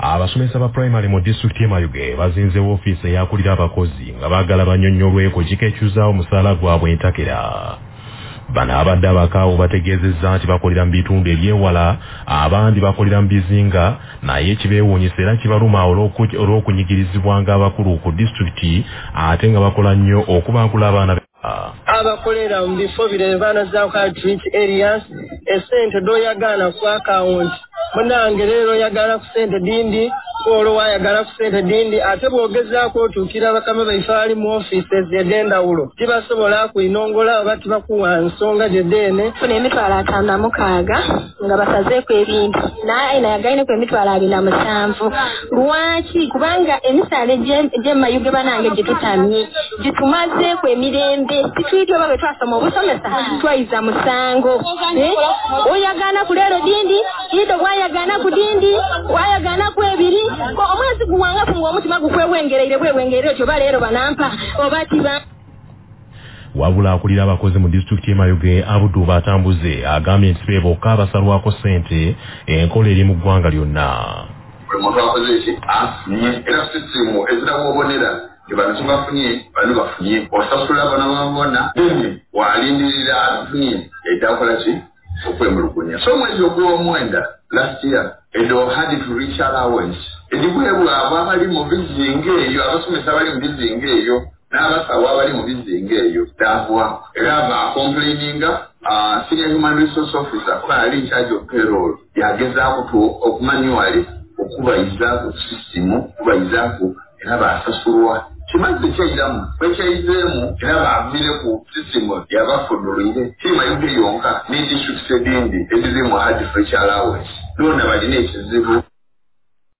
Abasomesa ba primary mu district ya Mayuge bazinze office yakulira abakozi nga bagala banyonnyolweko kikekyuza omusaala gwabwe entakera. Bana abadde abakaawo bategeezezza nti bakolera mu bitundu ebyewala, abandi bakolera mu bizinga, naye kibeewuunyisa era kibaluma olw'okunyigirizibwanga abakulu ku disitulikiti ate nga bakola nnyo okubaagula abaana abakolera mu bifo birevana za treat areas esente doyagana ku account munange leero yagala ku sente dindi olwo wayagala ku sente dindi ate bwogezaako otuukira bakama baife ali mu offices ed'endawulo tibasobola kuinongola oba tibakuwa nsonga gyedeene funa emitwalo 56 nga basazeeko ebintu naye nayagaineko emitwalo 27 lwaki kubanga emisaala gy'emayuge banange gyetutamye gitumazeeko emirembe situitwe oba bwe twasoma obusomesa twayiza musango oyagana ku leero dindi ido wayagana ku dindi wayagana ku ebiri omwezi guwangafu ng'omutima gukwewengereire otyo oba leero banampa oba tiba wabula akulira abakozi mu disitulikiti y'Emayuge Abudu Batambuze agambye nti be bokka basalwako ssente enkola eri mu ggwanga lyonna. Omuntu akoze eki afunye era sisimu ezirabobonera abantu bafunye bano bafunye osasula abana babona walindirira afunye etakola ki okwemulugunya. So mwezi ogw'omwenda last year edo had to reach allowance edibwebwa abali mu bizinga eyo abasomesa bali mu bizinga eyo n'abasawo abali mu bizinga eyo davwa era complaininga senior human resource officer kuba ali in charge of payroll yagezaako okumanyuwale okubayiza ku sisimu okubayizaako era basasulwa kimaze kyayiramu bwekyayizeemu era baavire ku sisimu yabafudulire Mayuge yonka ne district edindi eziri mu hard fresh allowance lona balina ekizibu